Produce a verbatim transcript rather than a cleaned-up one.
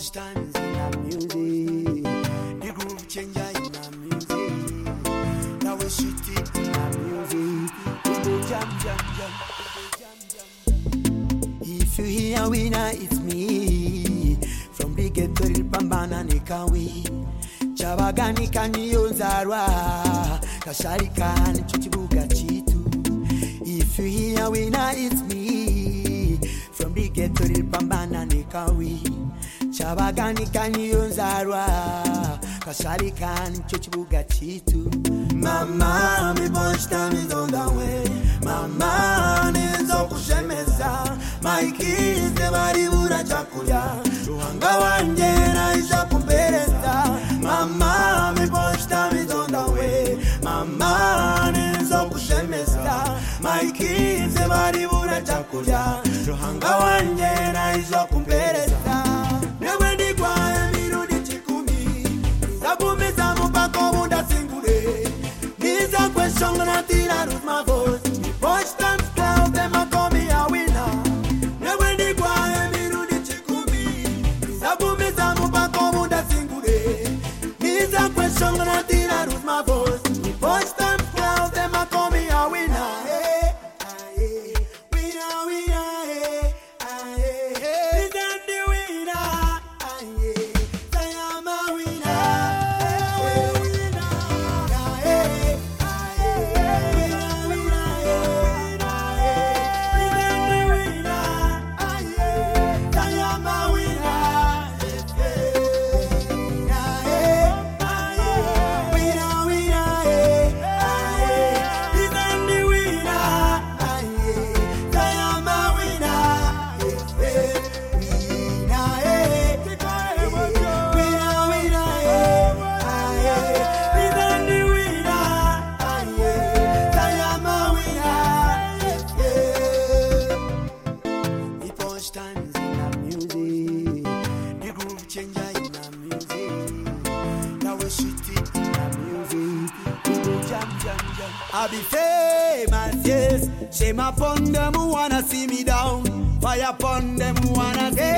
punch time is in the music. The groove changer in the music. Now we shoot it in the music. We go jam, jam, jam. If you hear winner, it's me. From the ghetto to Pambana Nikawi. Chabagani kaniyonzarwa. Kasharikani chuchibuga chitu. If you hear winner, it's me. From the ghetto to Pambana Nikawi. Chabagani kaniyonzarwa. Kasharikani chuchibuga chitu. Mama, me punch time is on the way. Mama, nizo kushemeza. My kids, the body ura chakulia. Ruhanga wanje na isha kumpereza. Mama, me punch time is on the way. Mama, nizo kushemeza. My kids, the body ura chakulia. Ruhanga wanje na isha kumpereza. Newe di kwa emiru di chikumi. Zabumeza mupako munda singure. Niza question gonna tira lose my voice. Me punch time style, them a call me a winner. Newe di kwa emiru di chikumi. Zabumeza mupako munda singure. Niza question gonna tira lose my voice. Me punch time style, them a call me a winner. Hey, hey, winner, winner, hey, hey, hey. Is that the winner? Hey, I am a winner. Hey, winner, hey, hey, winner, winner, hey, is that the winner? Hey, I am a winner. Hey, winner, winner, hey, is that the winner? I am a winner. Winner, hey, winner, winner, hey, is that the winner? I am a winner. The punch time is in the music. The groove changer in the music. Now we shoot it in the music. We go jam, jam, jam. I be famous, yes. Shame upon them who wanna see me down. Fire upon them who wanna see